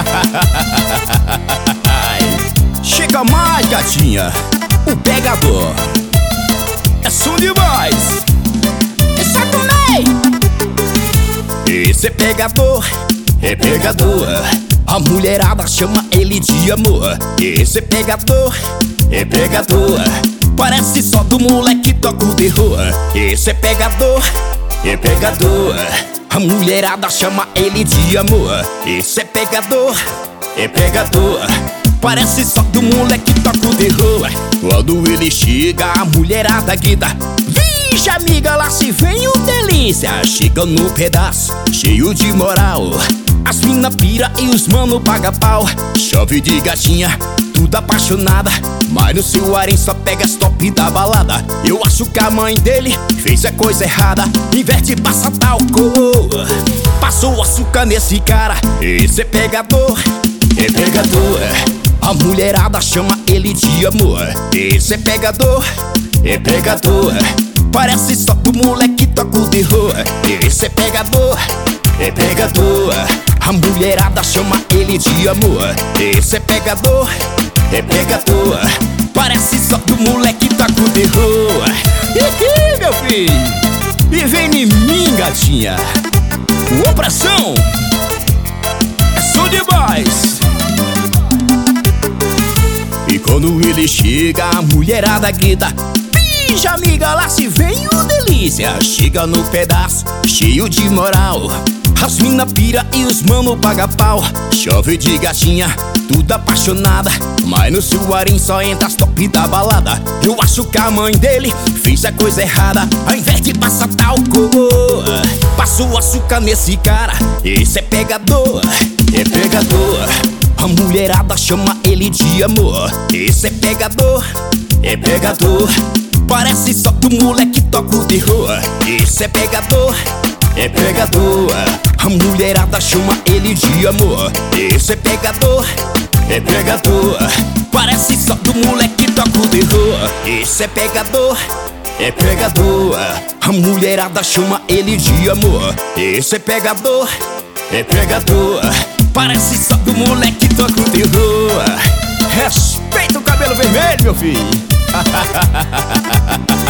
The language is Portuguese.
Chega mais, gatinha, o pegador é som demais. Deixa comer. Esse pegador é pegador, a mulherada chama ele de amor. Esse pegador é pegador, parece só do moleque toca o terror. Esse pegador é pegador, a mulherada chama ele de amor. Esse pegador é pegador, parece só do moleque toca o terror. Quando ele chega, a mulherada grita: vixe, amiga, lá se vem o delícia. Chega no pedaço, cheio de moral, as mina pira e os mano paga pau. Chove de gatinha, tudo apaixonada, mas no seu harém só pega as top da balada. Eu acho que a mãe dele fez a coisa errada, inverte e passa talco, passou açúcar nesse cara. Esse é pegador, é pegador, a mulherada chama ele de amor. Esse é pegador, é pegador, parece só do moleque toca o terror. Esse é pegador, é pegador, a mulherada chama ele de amor. Esse é pegador, é pegador, parece só do moleque toca o terror. Ih, meu filho, e vem em mim, gatinha, opressão é som demais. E quando ele chega, a mulherada grita: vixe, amiga, lá se vem o delícia. Chega no pedaço, cheio de moral, as mina pira e os mano paga pau. Chove de gatinha, tudo apaixonada, mas no seu harém só entra as top da balada. Eu acho que a mãe dele fez a coisa errada, ao invés de passar talco, passou açúcar nesse cara. Esse é pegador, é pegador, a mulherada chama ele de amor. Esse é pegador, é pegador, parece só do moleque toca o terror. Esse é pegador, é pegador, a mulherada chama ele de amor. Esse é pegador, é pegador, parece só do moleque toca o terror. Esse é pegador, é pegador, a mulherada chama ele de amor. Esse é pegador, é pegador, parece só do moleque toca o terror. Respeita o cabelo vermelho, meu filho.